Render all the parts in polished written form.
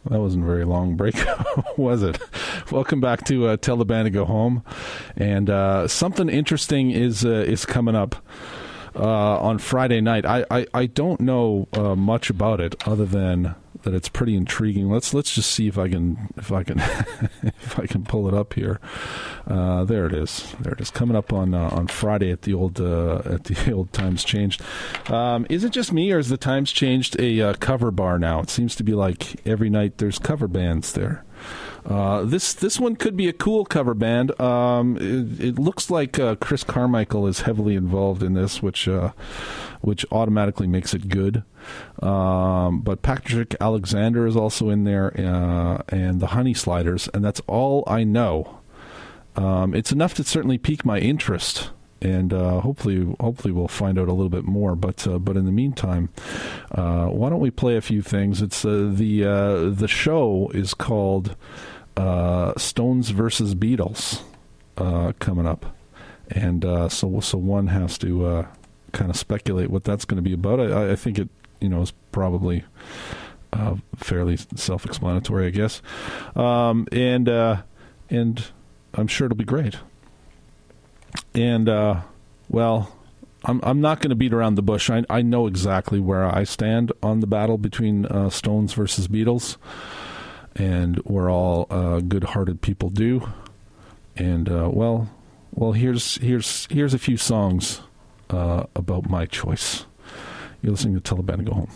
That wasn't a very long break, was it? Welcome back to Tell the Band to Go Home. And something interesting is coming up on Friday night. I don't know much about it other than that it's pretty intriguing. Let's just see if I can if I can pull it up here. There it is. Coming up on Friday at the old Times Changed. Is it just me, or has the Times changed a cover bar now? It seems to be like every night there's cover bands there. This one could be a cool cover band. It looks like Chris Carmichael is heavily involved in this, which automatically makes it good. But Patrick Alexander is also in there, and the Honey Sliders, and that's all I know. It's enough to certainly pique my interest, and hopefully we'll find out a little bit more. But in the meantime, why don't we play a few things? It's the show is called Stones versus Beatles coming up, and so one has to kind of speculate what that's going to be about. I think it is probably fairly self-explanatory, I guess, and I'm sure it'll be great. And well, I'm not going to beat around the bush. I know exactly where I stand on the battle between Stones versus Beatles, and we're all good-hearted people do. And well, here's a few songs about my choice. You're listening to Tell the Band to Go Home.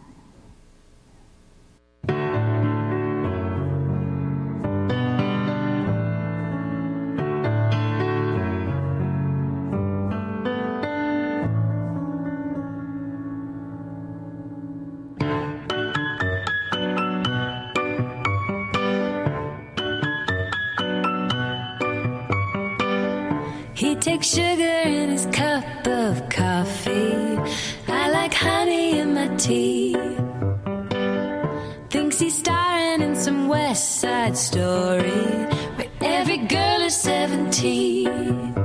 He takes sugar in his cup of coffee. I like honey in my tea. Thinks he's starring in some West Side Story where every girl is 17.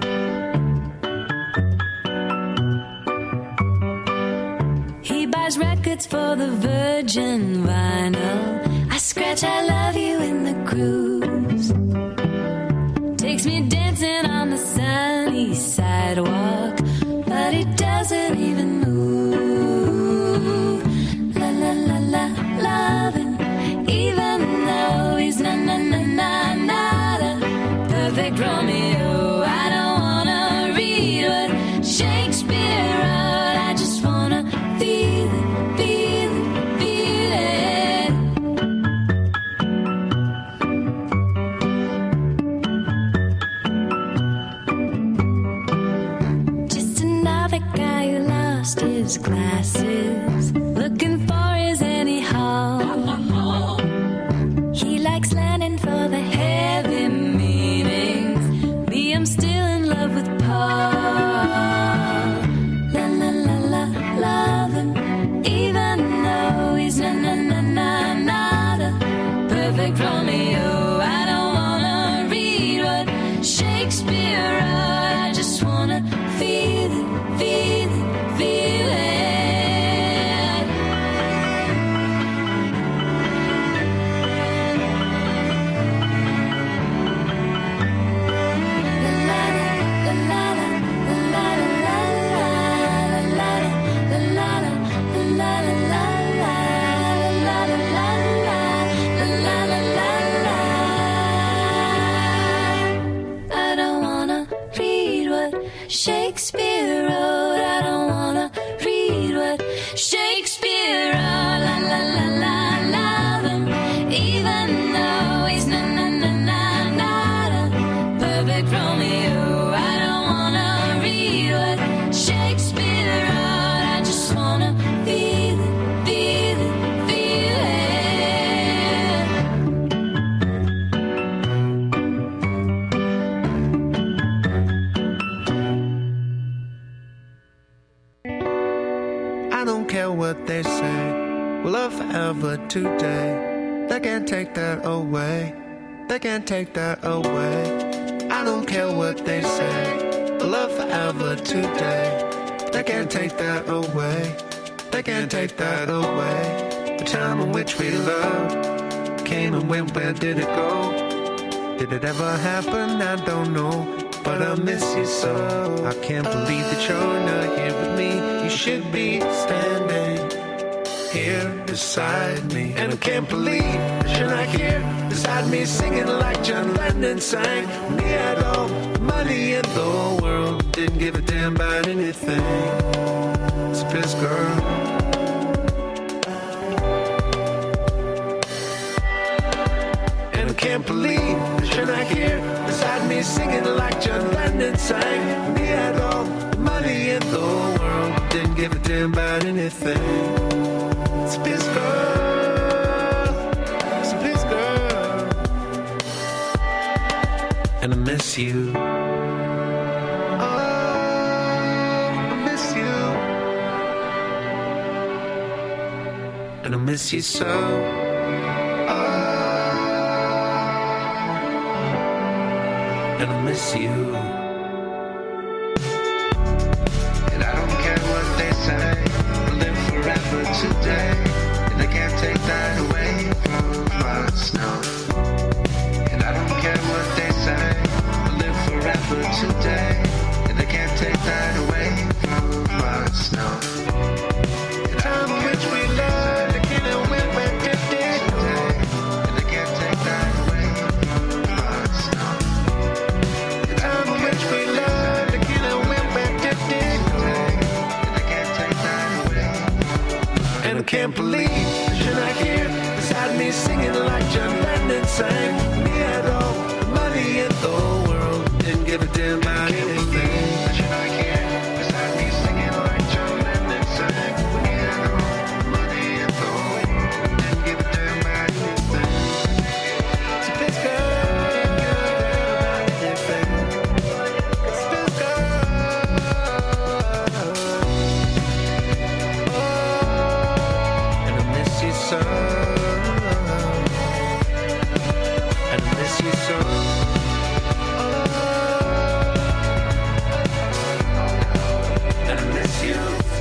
He buys records for the Virgin vinyl. I scratch I love you in the grooves. Takes me dancing on the sunny sidewalk, but he doesn't even move. La la la la, loving, even though he's not a perfect Romeo. I don't wanna read what Shakespeare wrote. I just wanna feel it, feel it, feel it. Just another guy who lost his glasses, looking for his Annie Hall. He likes Lennon for the heavy meanings. Me, I'm still in love with Paul. La la la la, love him, even though he's not a perfect Romeo. I don't wanna read what Shakespeare wrote. I just wanna feel it, feel it, feel it. I don't wanna read what Shakespeare wrote. I don't wanna read what Shakespeare wrote. La la la la, love him, even though he's not a perfect Romeo. I don't wanna read what Shakespeare wrote. I just wanna feel it, feel it, feel I don't care what they say. We'll love forever today. They can't take that away. They can't take that away. I don't care what they say. We'll love forever today. They can't take that away. They can't take that away. The time in which we loved, came and went, where did it go? Did it ever happen? I don't know. But I miss you so. I can't believe that you're not here with me. You should be standing here beside me. And I can't believe that you're not here beside me, singing like John Lennon sang. We had all the money in the world, didn't give a damn about anything. It's a piss girl. And I can't believe that you're not here beside me, singing like John Lennon sang. We had all the money in the world, didn't give a damn about anything. It's a piss girl. It's a piss girl. And I miss you. Oh, I miss you. And I miss you so. And I miss you. And I don't care what they say, we'll live forever today. And they can't take that away from us, no. And I don't care what they say, we'll live forever today. And they can't take that away from us, no. And time in which we love, they can't win when it today. And they can't take that away from us, no. We love to get a whip back to dig. And I can't take that away. And I can't believe that you're not here beside me, singing like John Lennon sang. We had all the money in the world, didn't give a damn about anything. That you're not here beside me, singing like John Lennon sang. We had all the money in the world, didn't give a damn about anything. It's a piss girl. So, and I miss you so. And I miss you.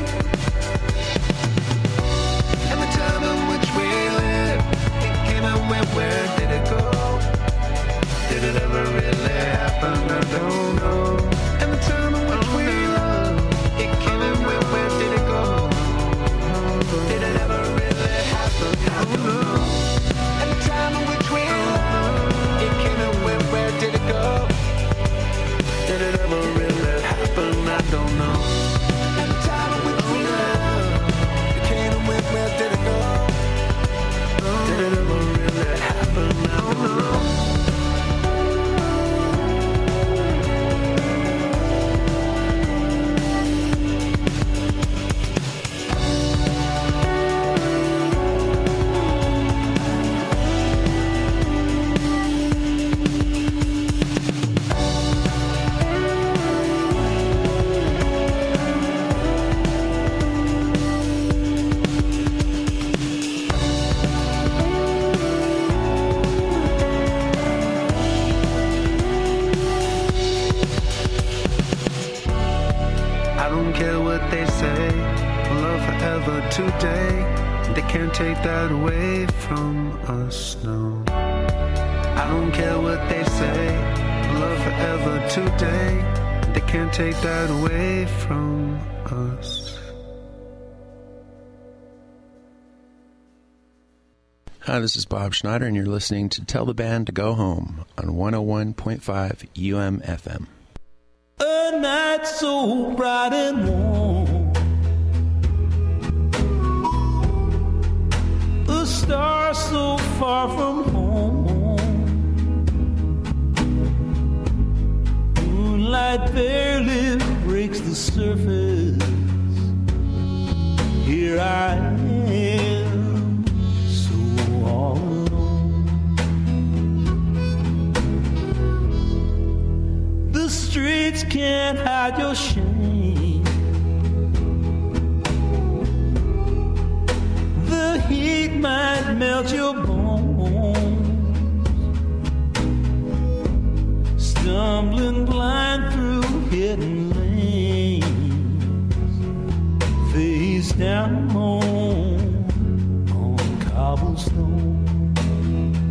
And the time in which we lived, it came and went, where did it go? Did it ever really happen? I don't know. And the time in which we loved, it came and went, where did it go? Did it ever really happen? I don't know. And the time in which we loved, it came and went, where did it go? Did it ever really happen? I don't know. And the time in which we loved, it came and went, where did it go? Did it ever really happen? I don't know. Today, they can't take that away from us, no. I don't care what they say, love forever today, they can't take that away from us. Hi, this is Bob Schneider, and you're listening to Tell the Band to Go Home on 101.5 UMFM. A night so bright and warm, a star so far from home, moonlight barely breaks the surface. Here I am, so all alone. The streets can't hide your shame, the heat might melt your bones. Stumbling blind through hidden lanes, face down home on cobblestone.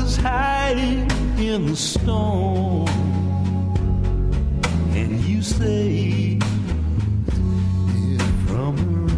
was hiding in the storm, and you saved me from the rain.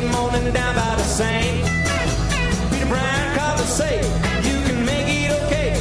Down by the Seine, Peter Brown called to say, you can make it okay.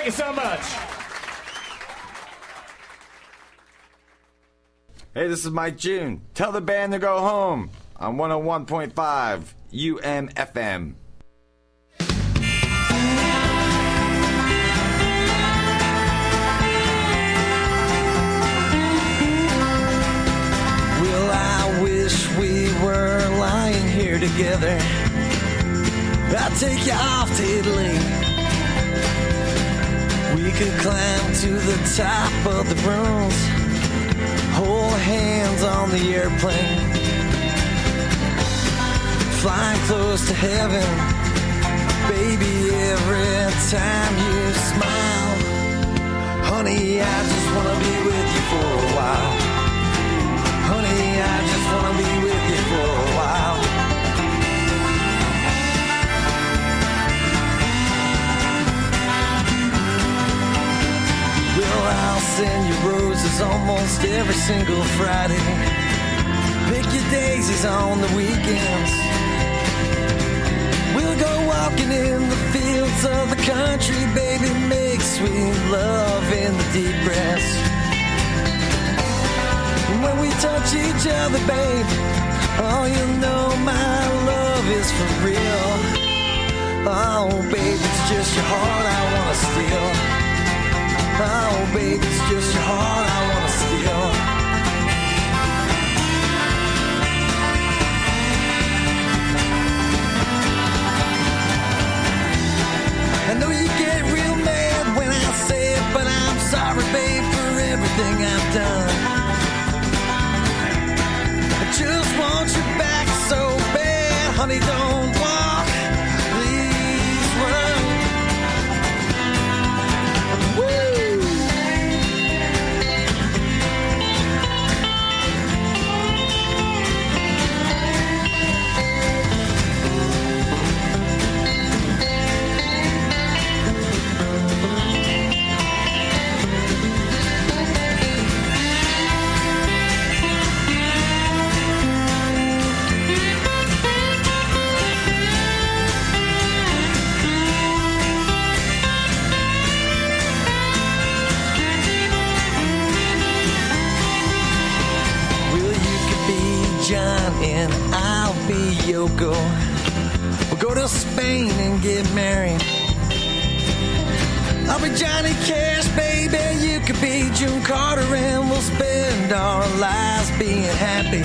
Thank you so much. Hey, this is Mike June. Tell the band to go home on 101.5 UMFM. Well, I wish we were lying here together. I'd take you off to Italy. We could climb to the top of the rooms, hold hands on the airplane, flying close to heaven. Baby, every time you smile, honey, I just want to be with you for a while. Honey, I just want to be with you for a while. Well, I'll send you roses almost every single Friday. Pick your daisies on the weekends. We'll go walking in the fields of the country, baby, make sweet love in the deep grass. And when we touch each other, babe, oh, you know my love is for real. Oh, babe, it's just your heart I want to steal. Oh, baby, it's just your heart I want to steal. I know you get real mad when I say it, but I'm sorry, babe, for everything I've done. I just want you back so bad, honey, don't walk, please run. And I'll be Yoko. We'll go to Spain and get married. I'll be Johnny Cash, baby. You could be June Carter, and we'll spend our lives being happy.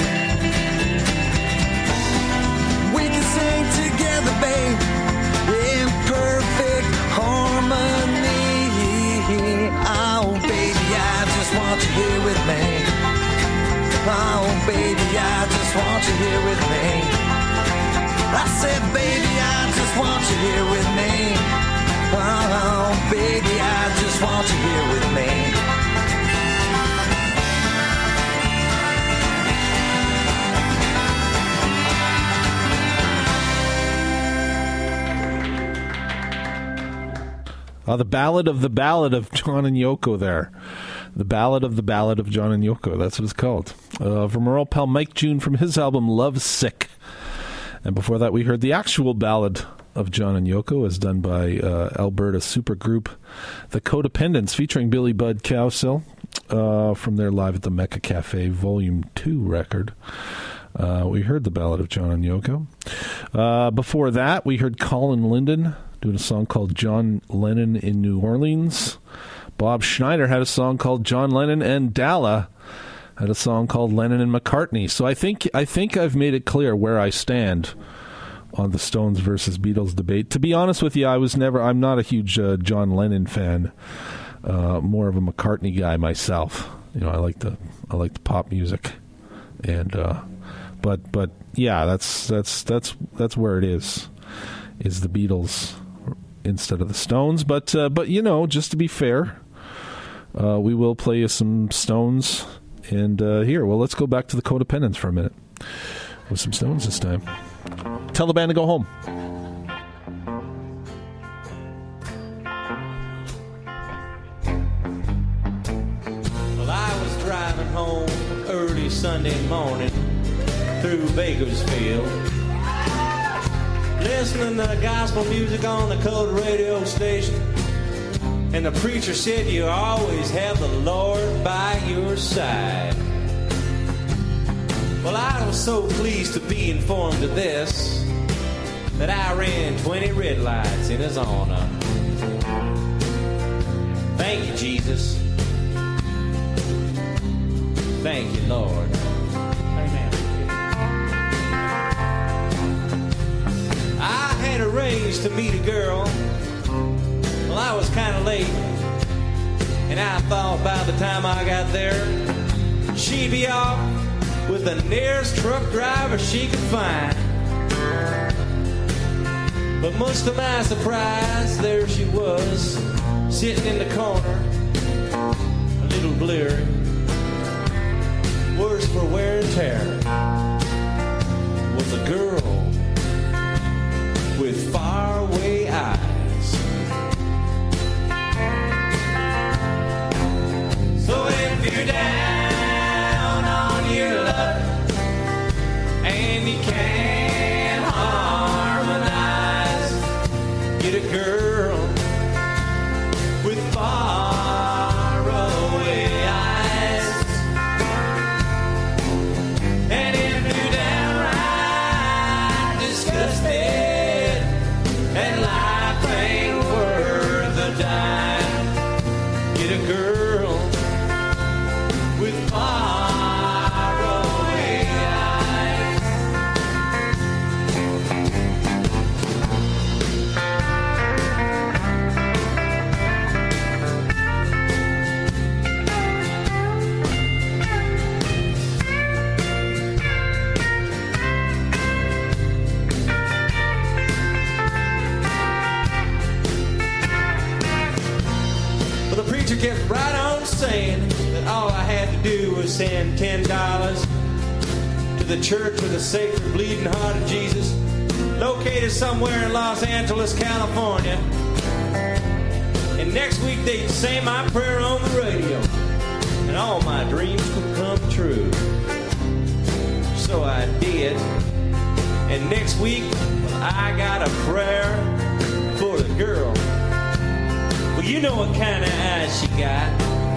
We can sing together, babe, in perfect harmony. Oh, baby, I just want you here with me. Oh, baby, I just want you here with me. I said, baby, I just want you here with me. Oh, baby, I just want you here with me. The ballad of John and Yoko there. The ballad of John and Yoko. That's what it's called. From our old pal Mike June from his album Love Sick. And before that, we heard the actual ballad of John and Yoko as done by Alberta supergroup The Codependents featuring Billy Budd Cowsill from their Live at the Mecca Cafe Volume 2 record. We heard the ballad of John and Yoko. Before that, we heard Colin Linden doing a song called John Lennon in New Orleans. Bob Schneider had a song called John Lennon, and Dalla had a song called Lennon and McCartney. So I think I've made it clear where I stand on the Stones versus Beatles debate. To be honest with you, I'm not a huge John Lennon fan. More of a McCartney guy myself. You know, I like the pop music, and but yeah, that's where it is the Beatles instead of the Stones. But you know, just to be fair, we will play you some Stones. And here, well, let's go back to the Codependents for a minute with some Stones this time. Tell the band to go home. Well, I was driving home early Sunday morning through Bakersfield, listening to gospel music on the colored radio station. And the preacher said you always have the Lord by your side. Well, I was so pleased to be informed of this that I ran 20 red lights in his honor. Thank you, Jesus. Thank you, Lord. Amen. I had arranged to meet a girl. Well, I was kind of late, and I thought by the time I got there, she'd be off with the nearest truck driver she could find. But much to my surprise, there she was, sitting in the corner, a little bleary, worse for wear and tear, was a girl with faraway eyes. So if you're down on your luck and you can't harmonize, get a girl with faraway eyes. And if you're downright disgusted and life ain't worth a dime, get a girl with faraway eyes. Well, the preacher kept right on saying that all I had to do was send $10 to the Church of the Sacred Bleeding Heart of Jesus, located somewhere in Los Angeles, California. And next week they'd say my prayer on the radio, and all my dreams would come true. So I did. And next week, well, I got a prayer for the girl. Well, you know what kind of eyes she got.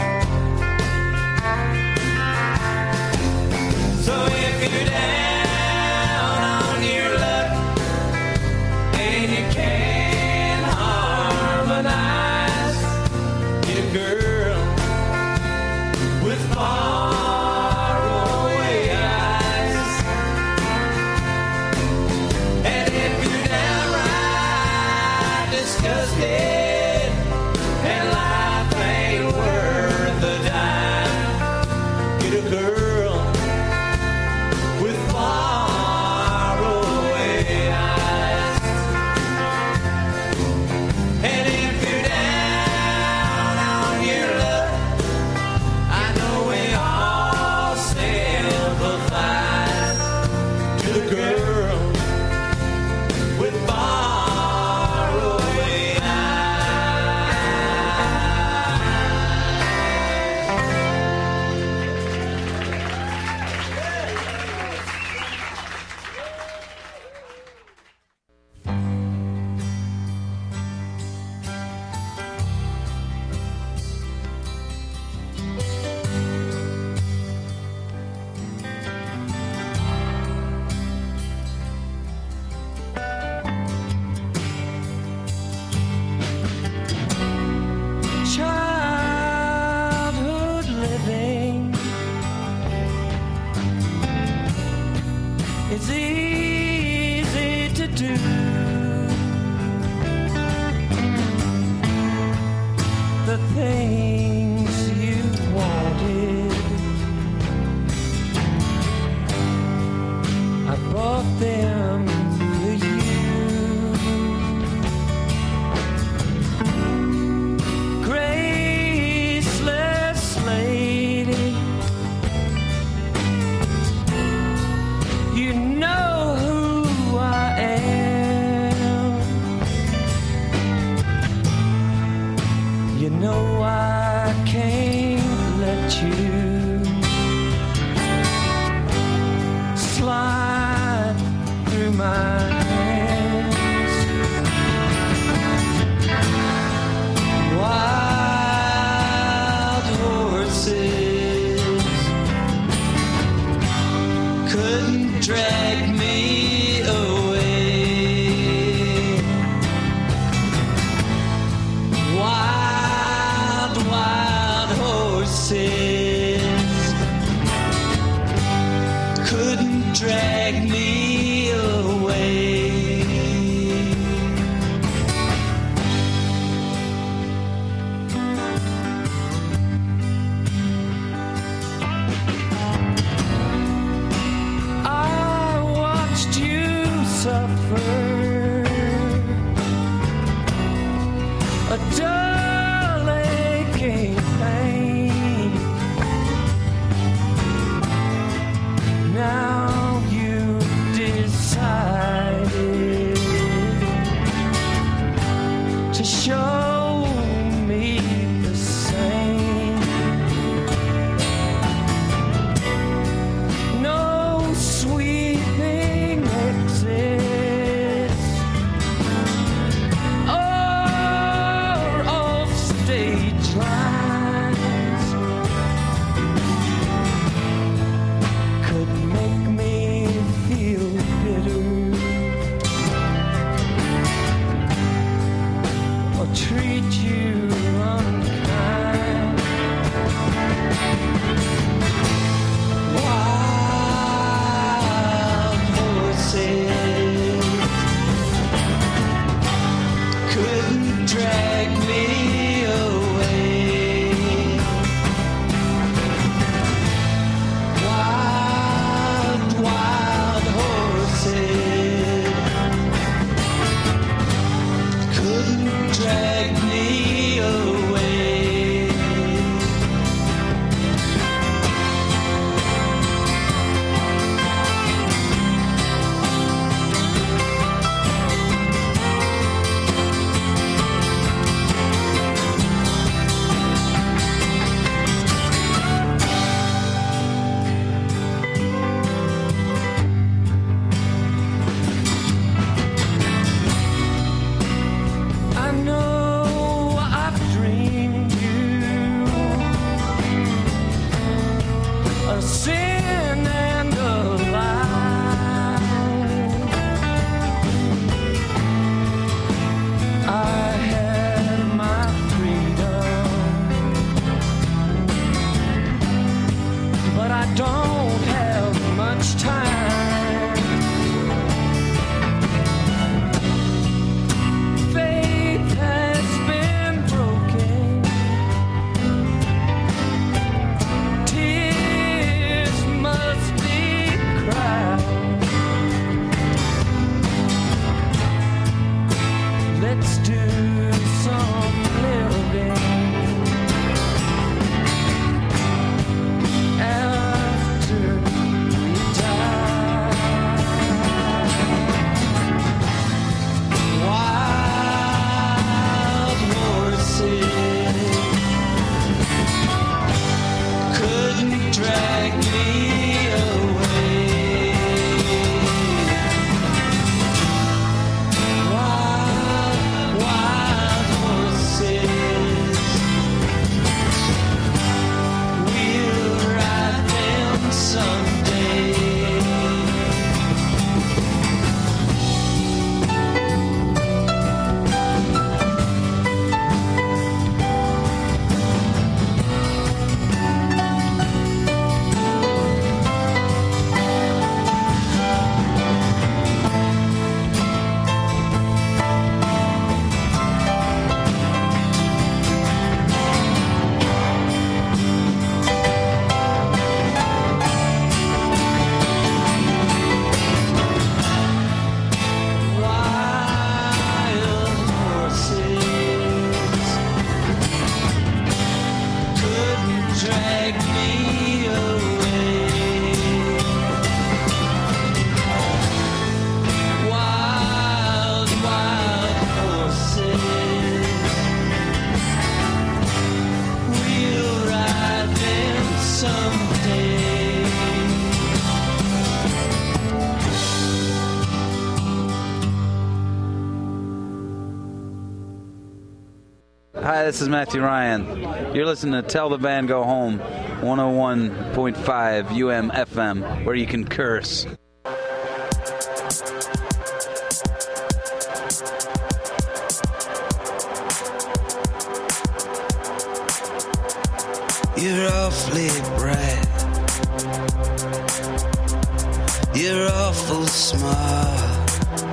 So if you're down on your luck and you can't harmonize, get a girl with faraway eyes. And if you're downright disgusted and life ain't worth a dime, get a girl with faraway eyes. And if you're down on your luck, I know we all sympathize to the girl with faraway Childhood living is easy to do. The things you wanted, I brought them to you. Graceless lady, you know who I am. You know I can't let you slide through my hands. Why a dull aching pain. Now you decided to show me the same. No sweeping exits or off-stage lines could make me feel bitter or treat you unkind. Wild horses couldn't drag me away. Wild, wild horses couldn't drag me away. I know I've dreamed you a sin and a lie. I had my freedom, but I don't have much time. Faith has been broken. Tears must be cried. Let's do some living after we die. Wild horses couldn't drag me away. Wild, wild horses, we'll ride them someday. Wild horses couldn't drag me away. Wild, wild horses, we'll ride them someday. Hi, this is Matthew Ryan. You're listening to Tell the Band Go Home, 101.5 UMFM, where you can curse. You're awfully bright. You're awful smart.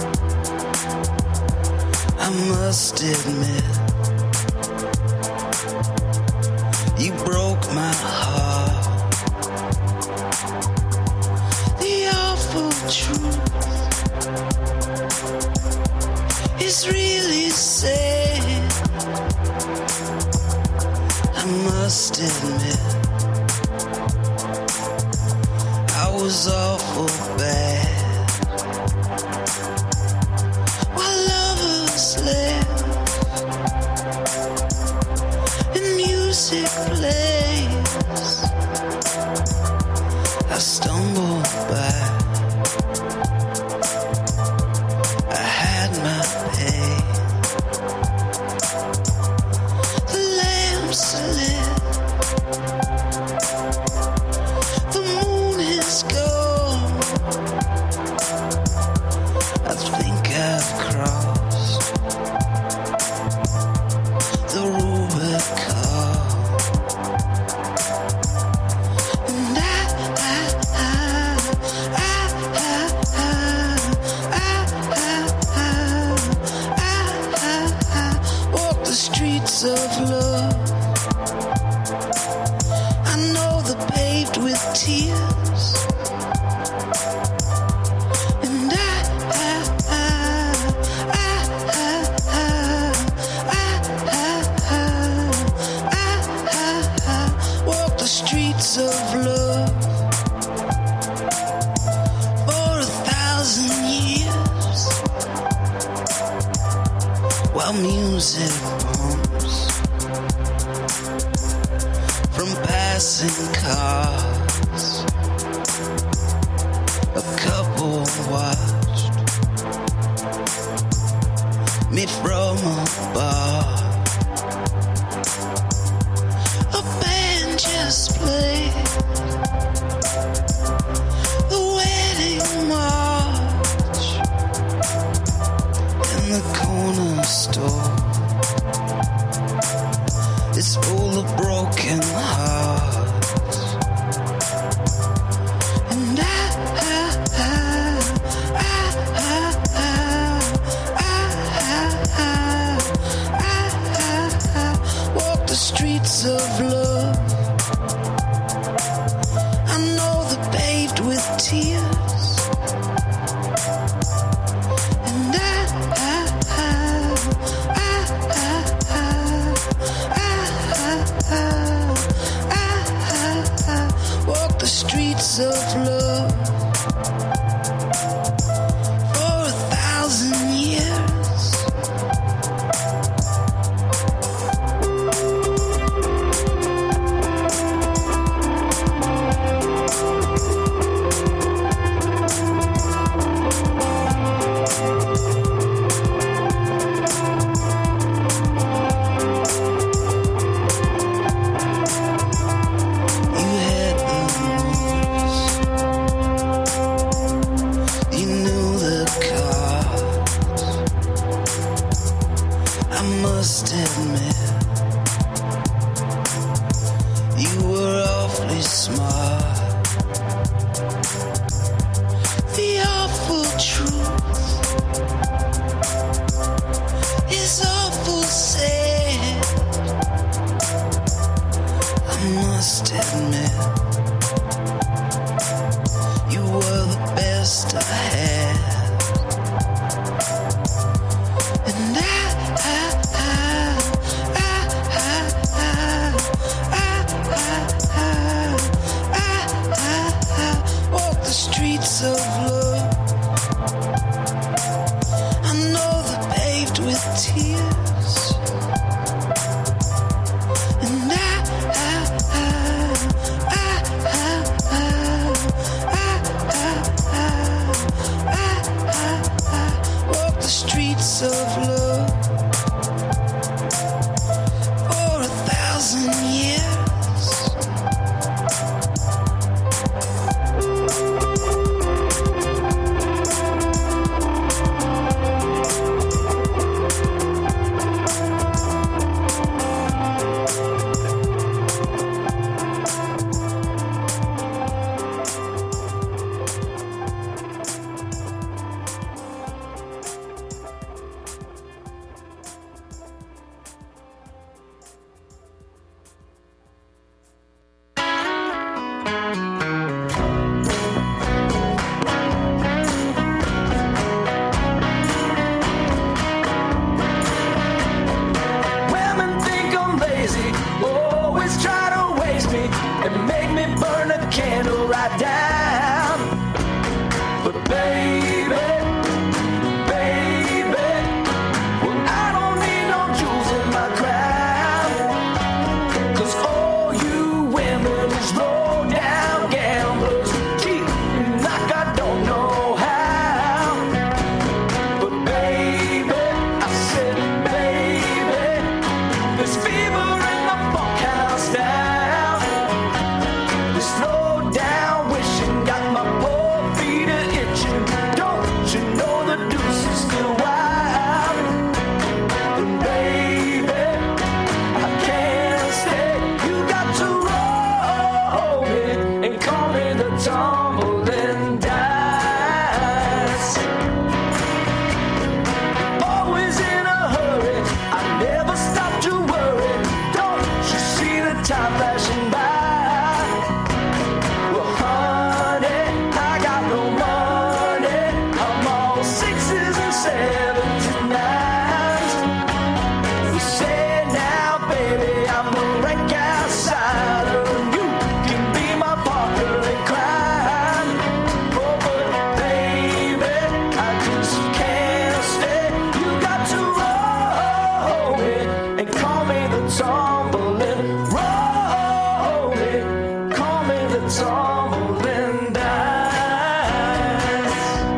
I must admit, you broke my heart. The awful truth is She's really sad, I must admit. I was awful bad. While lovers laugh and music plays, I stumbled back. I had my pain. The lamps are lit. The moon is gone. I think I've crossed the Rubicon. And I walk the streets of love. I know they're paved with tears. And I walk the streets of love for 1,000 years, while music bumps from passing cars. A couple watched me from a bar. A band just played the wedding march in the corner store. It's full of broken hearts. And I walk the streets of love. I know they're paved with tears. And walk the streets of love for 1,000 years. You had the moves, you knew the cards. I must admit, you were awfully smart. The awful truth is awful sad. I must admit, you were the best I had. And I walk the streets of love. I know they're paved with tears. And walk the streets of love for 1,000 years. tumbling, rolling, call me the tumbling dice.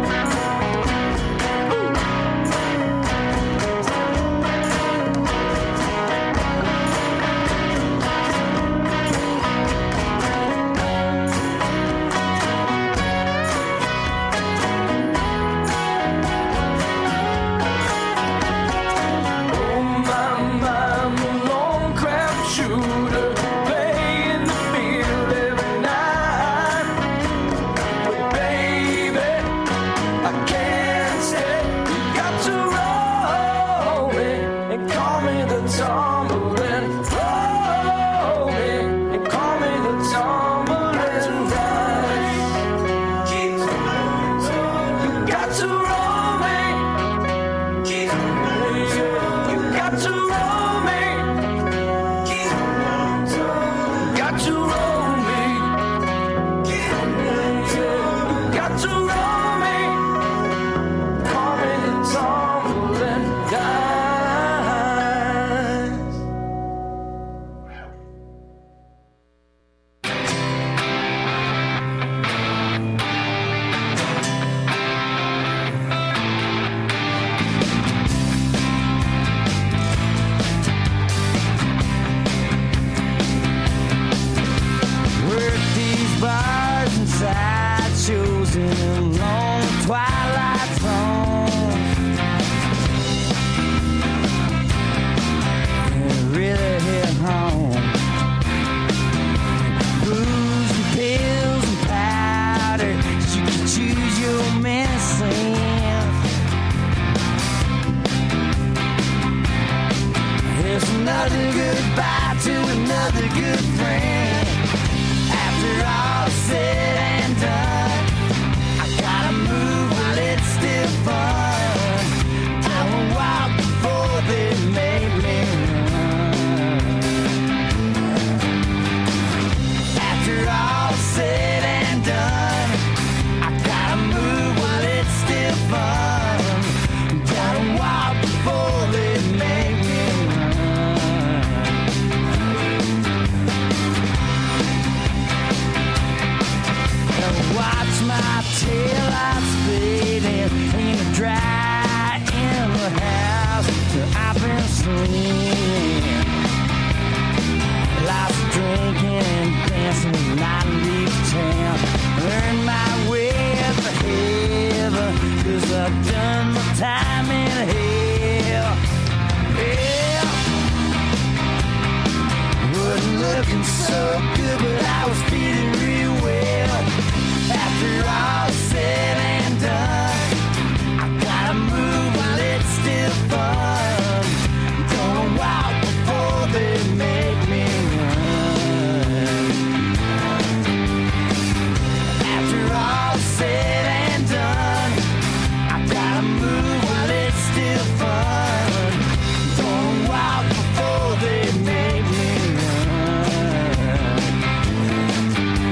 Oh my, the lone crab shooter, playing the field every night. But baby, I can't stay. You got to roll me and call me the tumbling. Roll me and call me the tumbling dice. You got to roll me. You got to roll me. Got to roll me. Got to roll me. Call me the tumbling dice. Work these bars and sideshows in a long twilight zone. And really hit home. Booze and pills and powder, you can choose your medicine. Here's another goodbye to another good friend. After all said and done, I gotta move while it's still fun. I will walk before they make me run. After all said and done, I gotta move while it's still fun. Gotta walk before they make me run. Watch my tail lights fading in the dry in the house that I've been sleeping. Lots of drinking and dancing, not leave town. Earn my way up to heaven, 'cause I've done my time in hell. Yeah. Wasn't looking so good, but I was feeling real well. After all said and done, I gotta move while it's still fun. Gonna walk before they make me run. After all said and done, I gotta move while it's still fun. Gonna walk before they make me run.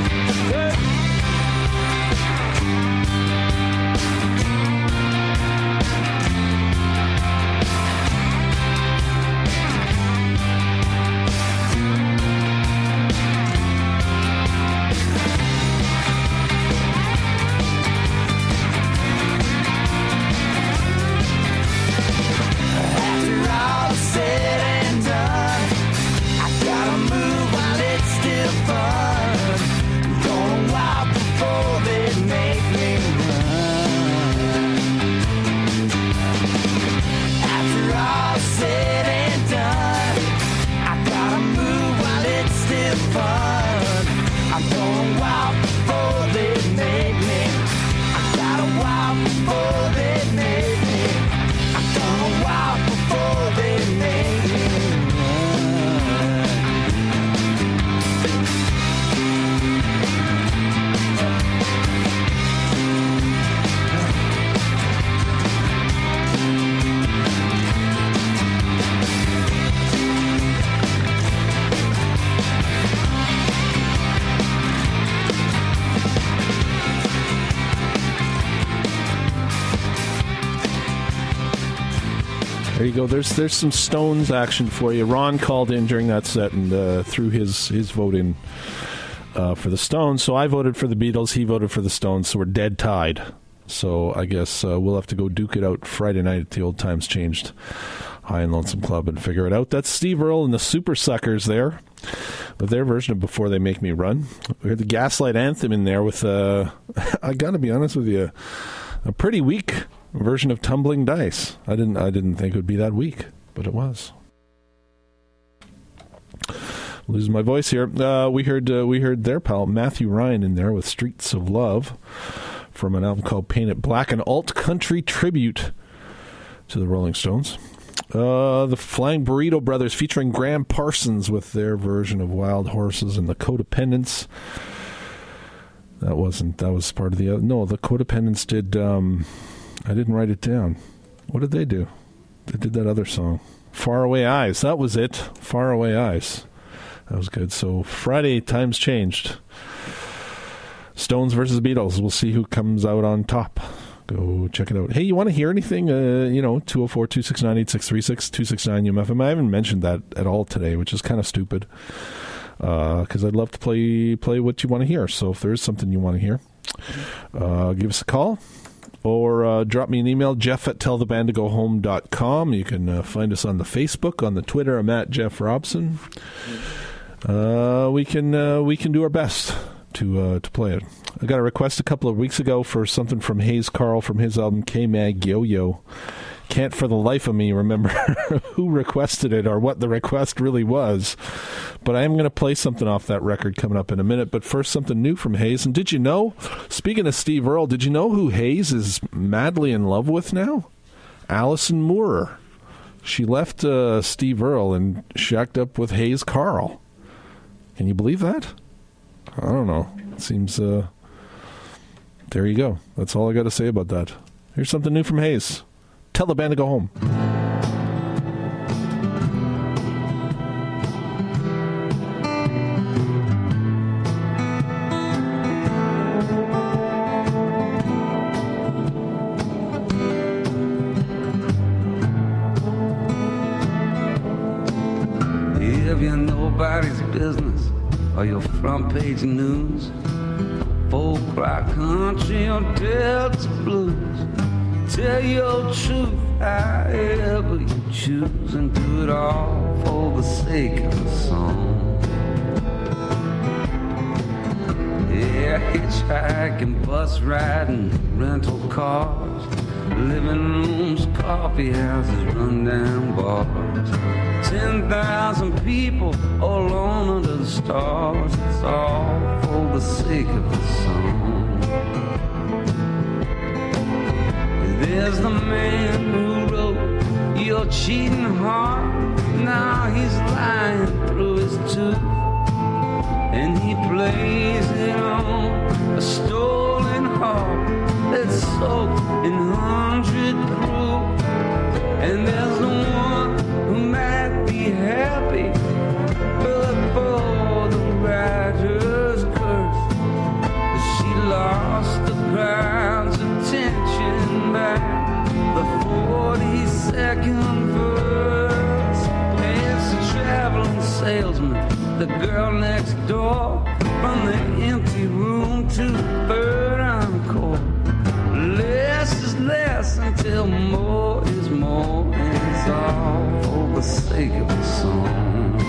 you go. There's some Stones action for you. Ron called in during that set and threw his vote in for the Stones. So I voted for the Beatles. He voted for the Stones. So we're dead tied. So I guess we'll have to go duke it out Friday night at the Old Times Changed High and Lonesome Club and figure it out. That's Steve Earle and the Super Suckers there, with their version of Before They Make Me Run. We heard the Gaslight Anthem in there with, I got to be honest with you, a pretty weak version of Tumbling Dice. I didn't think it would be that weak, but it was. Losing my voice here. We heard their pal Matthew Ryan in there with Streets of Love from an album called Paint It Black, an alt-country tribute to the Rolling Stones. The Flying Burrito Brothers featuring Graham Parsons with their version of Wild Horses and the Codependents. That was part of the other. No, the Codependents did, I didn't write it down. What did they do? They did that other song. Faraway Eyes. That was it. Faraway Eyes. That was good. So Friday, times changed. Stones versus Beatles. We'll see who comes out on top. Go check it out. Hey, you want to hear anything? 204-269-8636, 269-UMFM. I haven't mentioned that at all today, which is kind of stupid. Because I'd love to play what you want to hear. So if there is something you want to hear, give us a call. Or drop me an email, jeff@tellthebandtogohome.com. You can find us on the Facebook, on the Twitter. I'm at Jeff Robson. We can do our best to play it. I got a request a couple of weeks ago for something from Hayes Carl from his album K-Mag Yo-Yo. Can't for the life of me remember who requested it or what the request really was. But I am going to play something off that record coming up in a minute. But first, something new from Hayes. And did you know, speaking of Steve Earle, did you know who Hayes is madly in love with now? Alison Moorer. She left Steve Earle and shacked up with Hayes Carl. Can you believe that? I don't know. It seems, there you go. That's all I got to say about that. Here's something new from Hayes. Tell the band to go home. If you're nobody's business or your front page news, folk rock country or Delta blues, tell your truth however you choose and do it all for the sake of the song. Yeah, hitchhiking, bus riding, rental cars, living rooms, coffee houses, rundown bars, 10,000 people all alone under the stars. It's all for the sake of the song. There's the man who wrote your cheating heart. Now he's lying through his tooth, and he plays it on a stolen heart that's soaked in 100 proof. And there's the one who might be happy, but for the writer's curse, she lost the crowd's attention by the 42nd verse. It's a traveling salesman, the girl next door, from the empty room to the third encore. Less is less until more is more, and it's all for the sake of the song.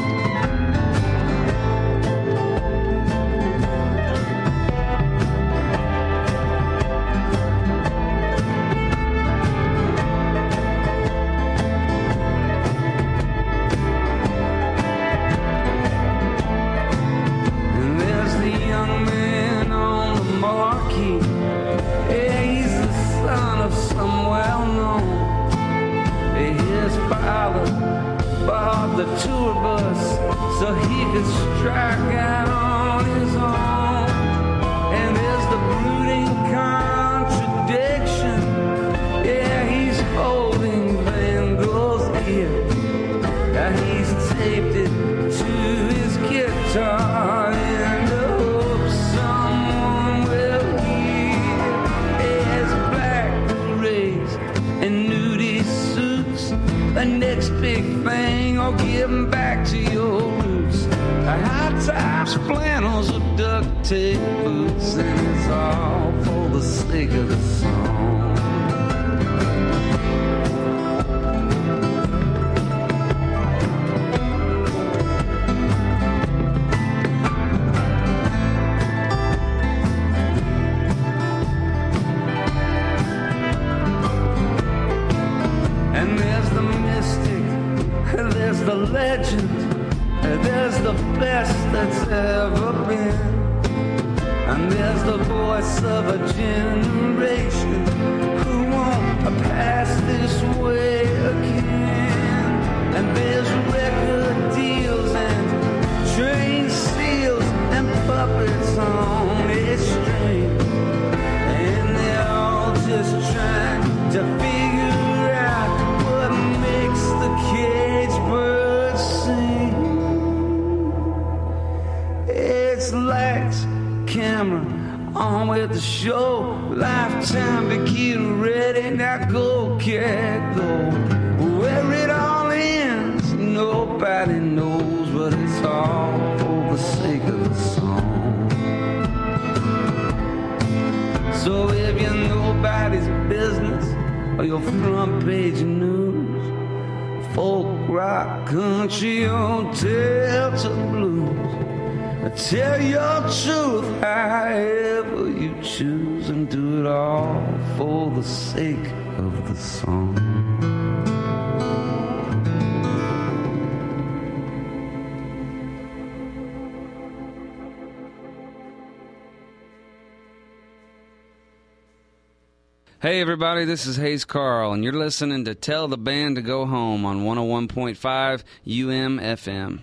The tour bus so he could strike out on his own. And there's the brooding contradiction. Yeah, he's holding Van Gogh's ear. Now he's taped it to his guitar in the hope someone will hear. His black berets and nudie suits, and thing or getting back to your roots. High tops, flannels, or duct tape boots, and it's all for the sake of the song. And there's the mystic, there's the legend, there's the best that's ever been. And there's the voice of a generation who won't pass this way again. And there's record deals and train seals and puppets on a string. And they're all just trying to figure out what makes the cage bird sing. It's lights, camera, on with the show. Lifetime to get ready, now go, cat, go. Where it all ends, nobody knows, but it's all for the sake of the song. So if you're nobody's business or your front page news, folk, rock, country, or Delta blues, tell your truth however you choose, and do it all for the sake of the song. Hey everybody, this is Hayes Carl, and you're listening to Tell the Band to Go Home on 101.5 UMFM.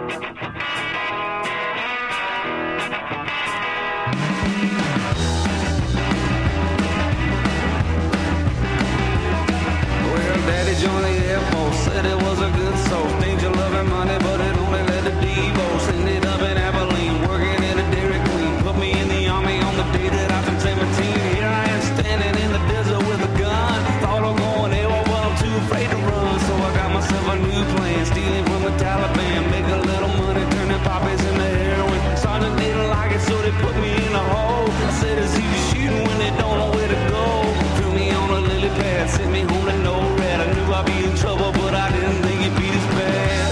Daddy joined the Air Force, said it was a good soul. Danger, love, and money, but it only led to Devos. Ended up in Abilene, working in a Dairy Queen. Put me in the Army on the day that I turned 17. Here I am standing in the desert with a gun. Thought I'm going AWOL, but I'm too afraid to run. So I got myself a new plan, stealing from the Taliban. Make a little money, turning poppies into heroin. Sergeant didn't like it, so they put me in a hole. I said it's easy shooting when they don't know where to go. Threw me on a lily pad, sent me home to no red. I knew I'd be in trouble, but I didn't think it'd be this bad.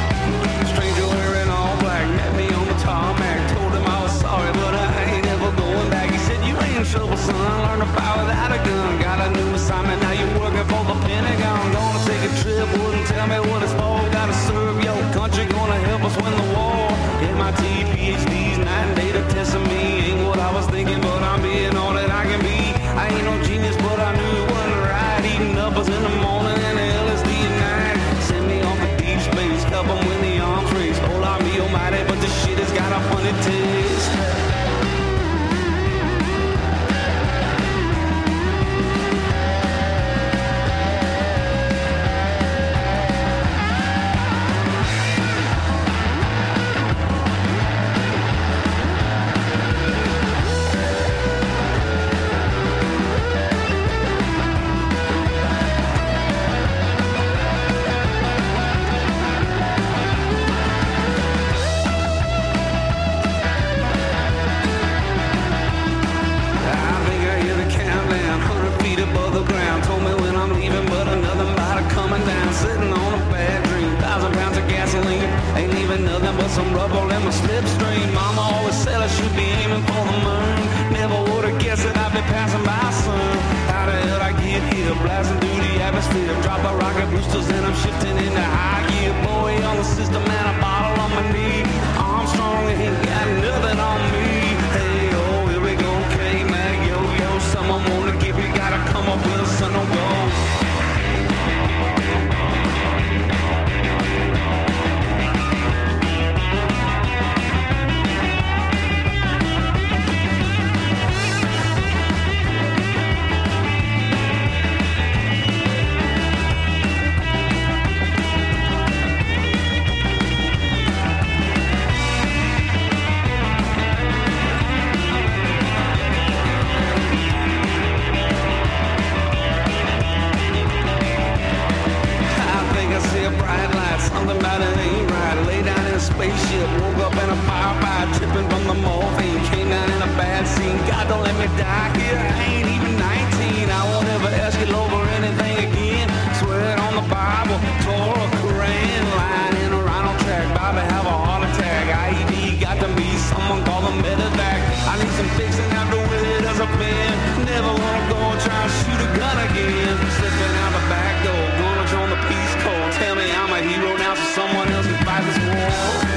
Stranger wearing all black met me on the tarmac. Told him I was sorry, but I ain't ever going let me die here. I ain't even 19. I won't ever ask you over anything again. Swear it on the Bible, Torah, Quran, lying in a rhino track. Bobby have a heart attack. IED got to be someone call them medevac. I need some fixing after with it as a pen. Never wanna go and try and shoot a gun again. Slipping out the back door, gonna join the Peace Corps. Tell me I'm a hero now, so someone else can fight this war.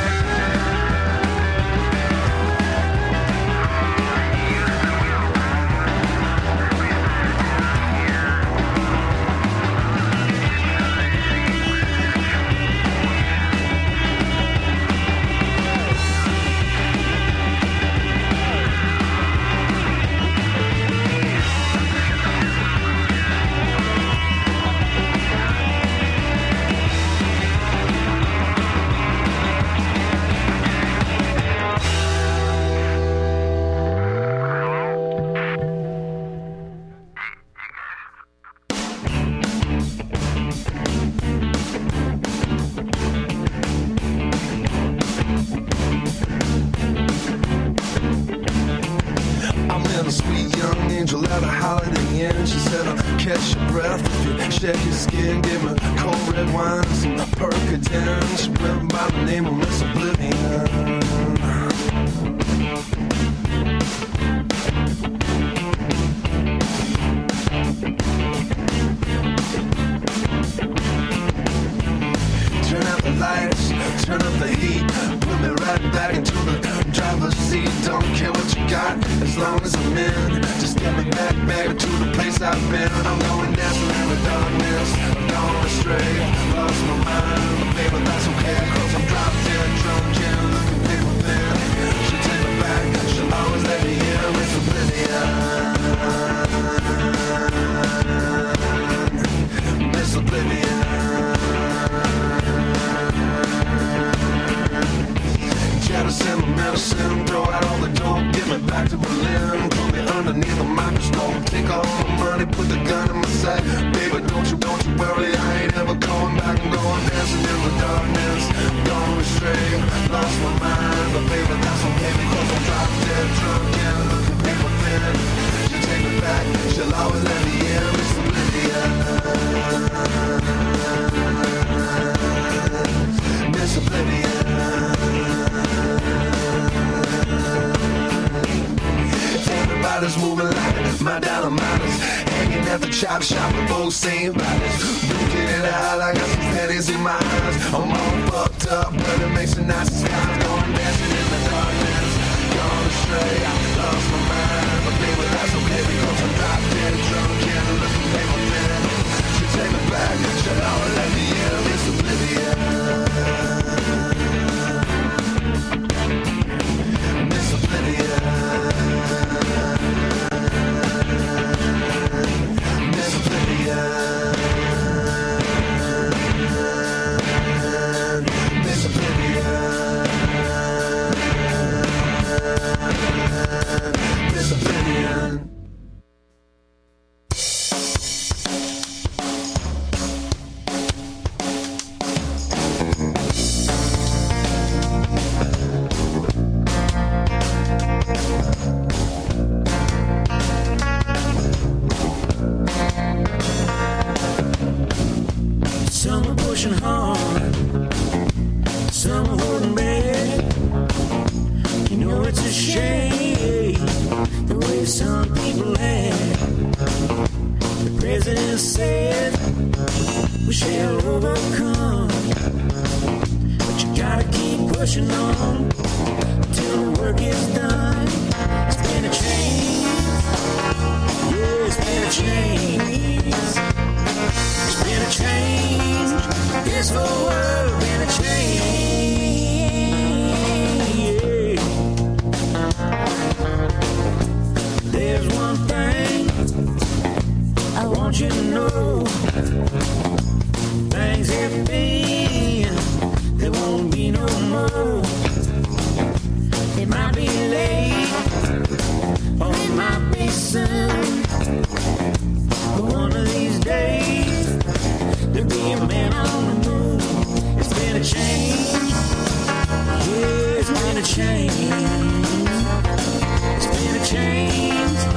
It's been a change.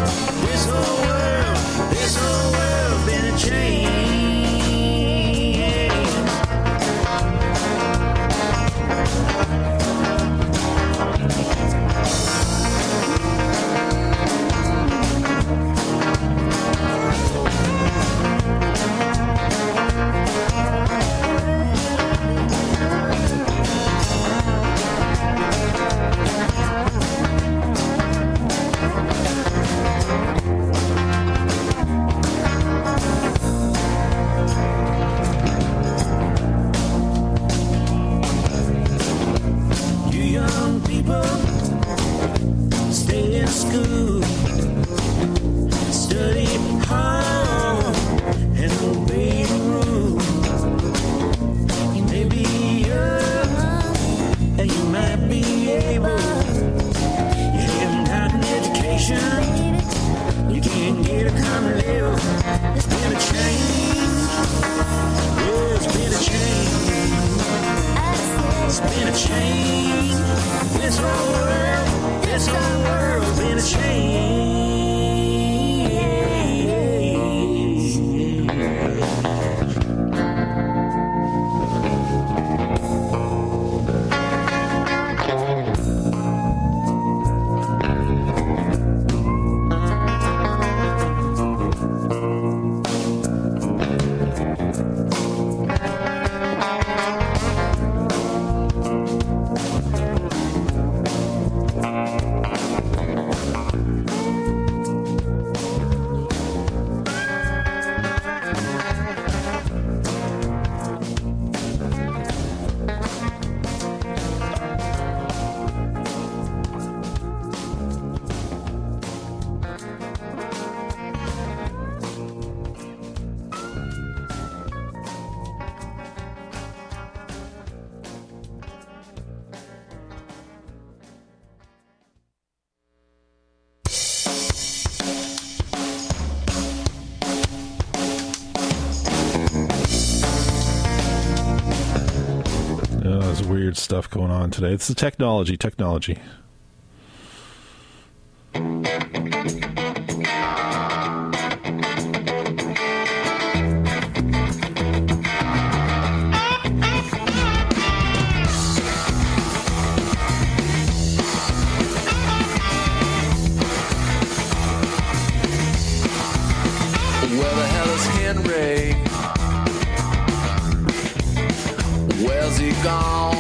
school. Study hard and obey the rules. You may be young and you might be able. You haven't got an education. You can't get a common level. It's been a change. Yeah, it's been a change. It's been a change. This whole world's been a change. Weird stuff going on today. It's the technology. Where the hell is Henry? Where's he gone?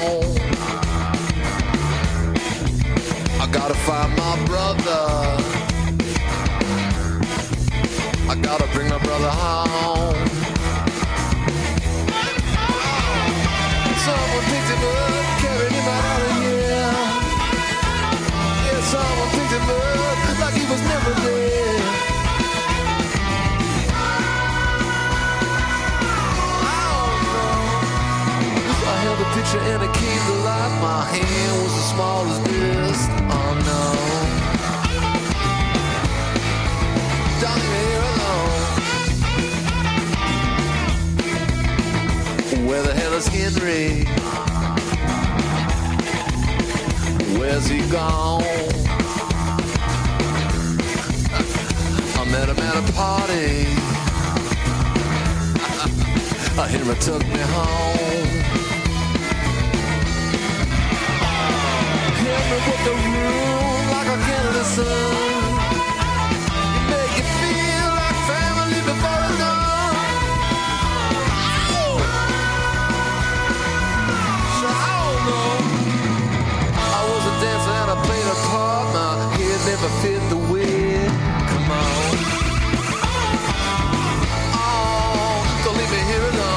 I gotta find my brother. I gotta bring my brother home. Someone picked him up, carried him out of here. Yeah, someone picked him up like he was never there. I held a picture and it came to life. My hand was as small as this. Oh no. Don't leave me here alone. Where the hell is Henry? Where's he gone? I met him at a party. Henry took me home. Henry with the room like a Canada sun. You make it feel like family before it's gone. So I don't know. I was a dancer and I played a part. My head never fit the wig. Come on. Oh, don't leave me here alone.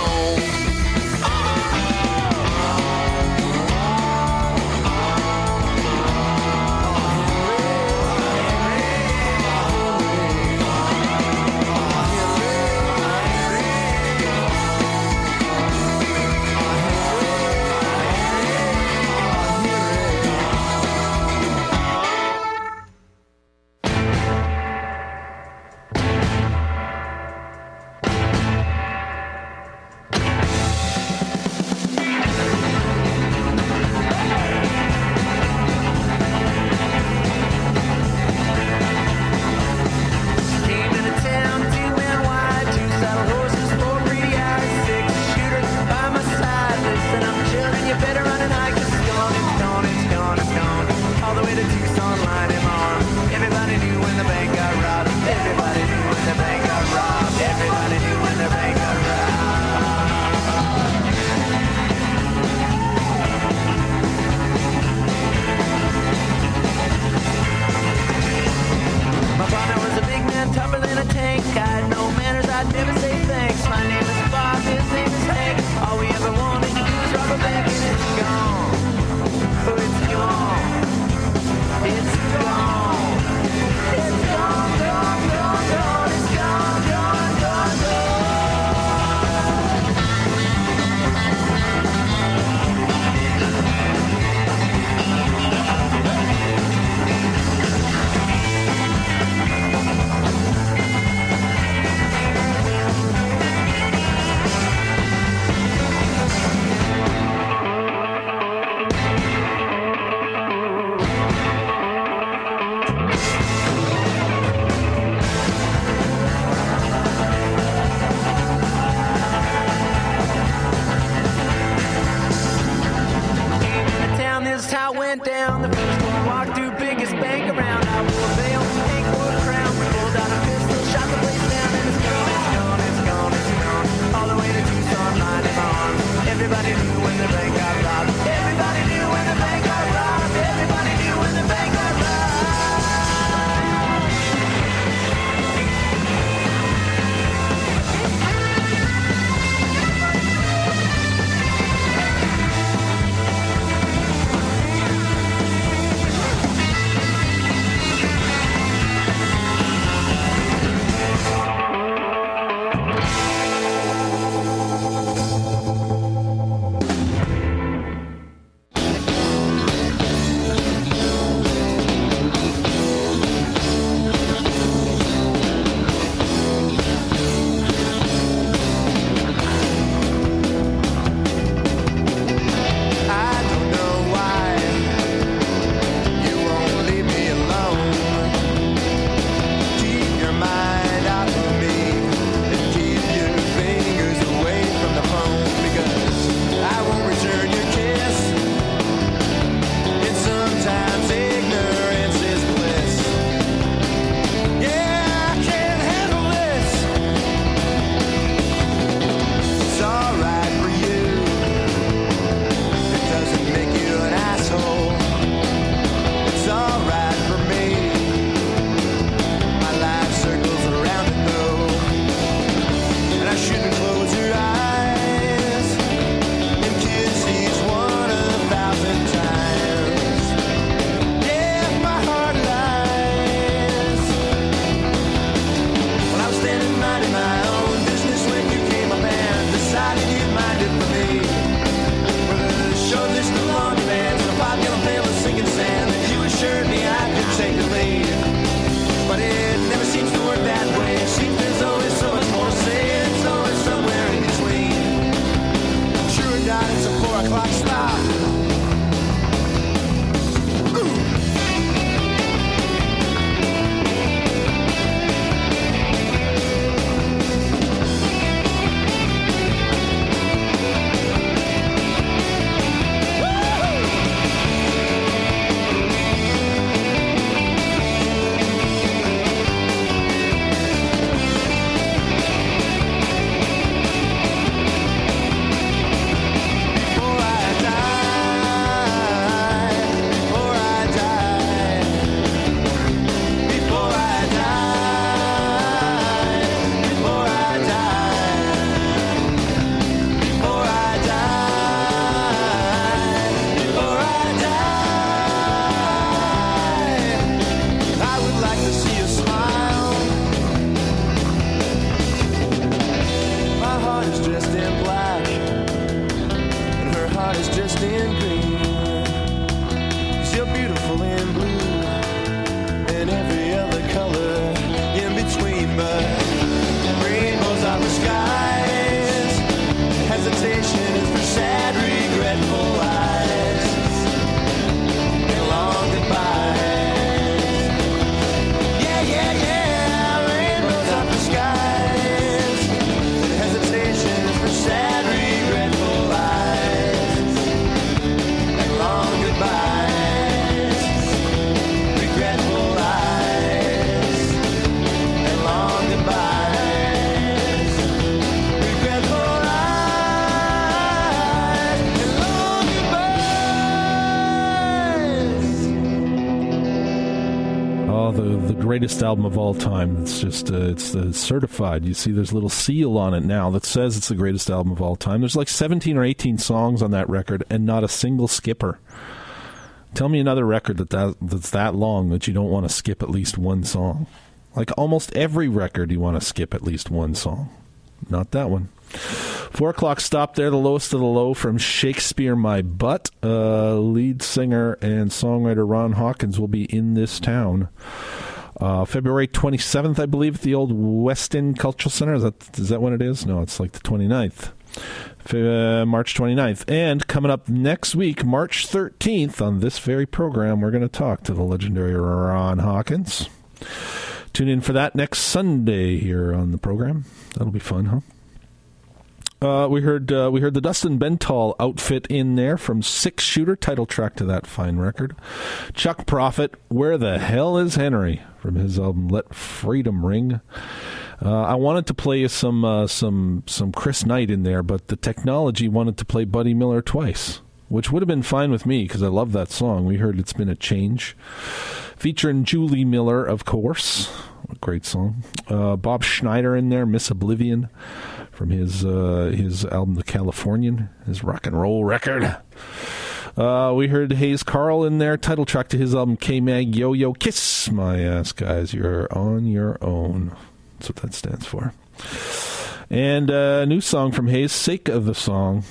Oh, the greatest album of all time. It's just, it's certified. You see there's a little seal on it now that says it's the greatest album of all time. There's like 17 or 18 songs on that record and not a single skipper. Tell me another record that's that long that you don't want to skip at least one song. Like almost every record you want to skip at least one song. Not that one. 4 o'clock stop there, the lowest of the low from Shakespeare My Butt. Lead singer and songwriter Ron Hawkins will be in this town. February 27th, I believe, at the old West End Cultural Center. Is that when it is? No, it's like the 29th. March 29th. And coming up next week, March 13th, on this very program, we're going to talk to the legendary Ron Hawkins. Tune in for that next Sunday here on the program. That'll be fun, huh? We heard the Dustin Bentall outfit in there from Six Shooter, title track to that fine record. Chuck Prophet, Where the Hell is Henry, from his album Let Freedom Ring. I wanted to play some Chris Knight in there, but the technology wanted to play Buddy Miller twice, which would have been fine with me because I love that song. We heard It's Been a Change, featuring Julie Miller, of course. What a great song. Bob Schneider in there, Miss Oblivion, from his album The Californian, his rock and roll record. We heard Hayes Carl in there, title track to his album K-Mag Yo-Yo Kiss My Ass, Guys, You're on Your Own. That's what that stands for. And a new song from Hayes, Sake of the Song,